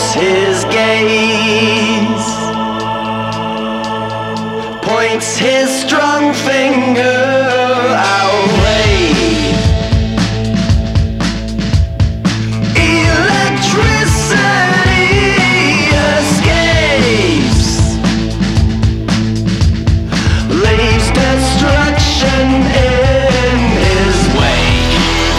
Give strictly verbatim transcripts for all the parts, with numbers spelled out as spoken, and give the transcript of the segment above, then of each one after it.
his gaze, points his strong finger our way. Electricity escapes, leaves destruction in his wake.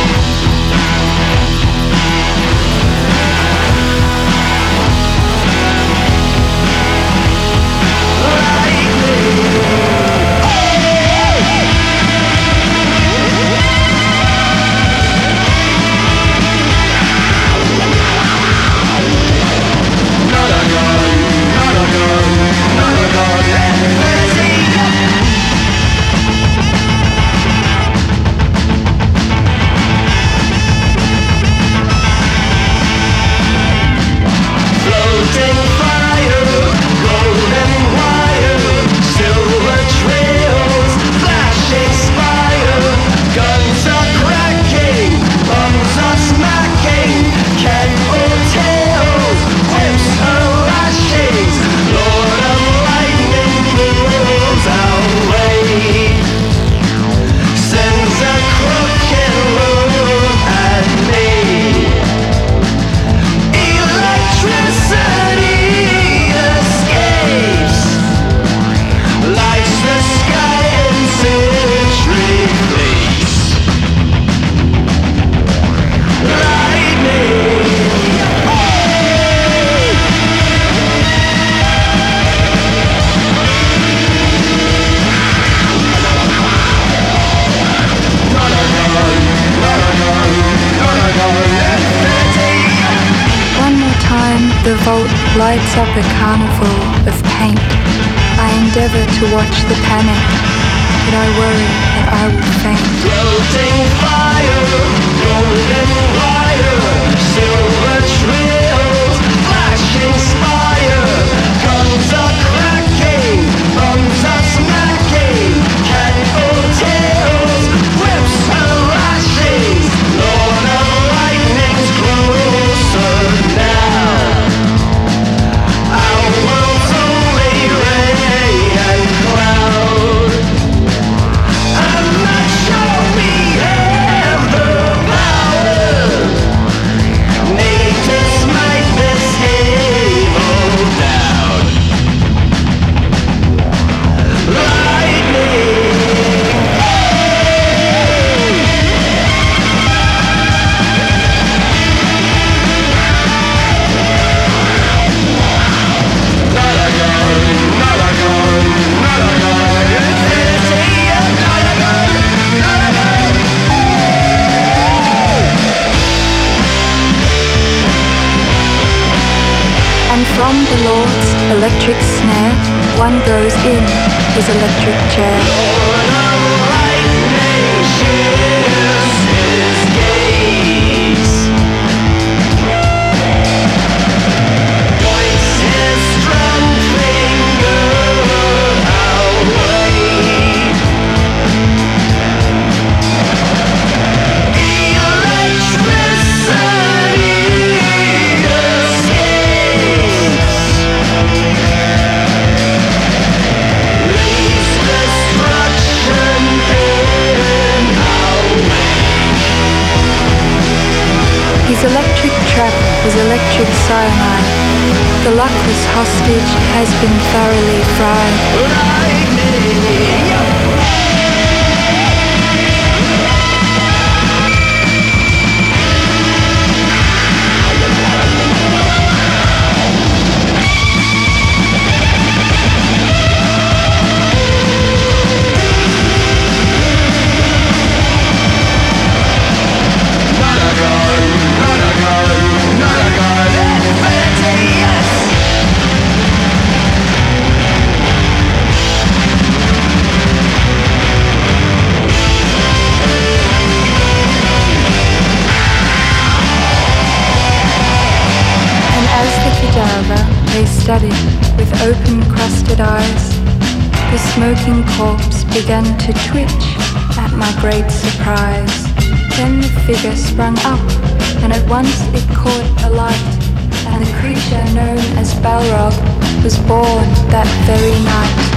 The vault lights up a carnival of paint. I endeavor to watch the panic, but I worry that I will faint. Floating fire, golden wire, silver trails, flashing spire, guns are cracking, bombs are smacking, cannibal tails, whips and lashings, Lord of Lightning's closer now. Our world's only ray and cloud. I'm not sure we have the power. Need to smite this evil down. Lightning. And from the Lord's electric snare, one goes in his electric chair. Lord of Lightning shifts his gaze, points his strong finger our way. Electricity escapes, leaves destruction in our wake. His electric trap was electric cyanide. The luckless hostage has been thoroughly fried. Lightning. They studied with open-crusted eyes. The smoking corpse began to twitch at my great surprise. Then the figure sprung up, and at once it caught alight, and and the creature known as Balrog was born that very night.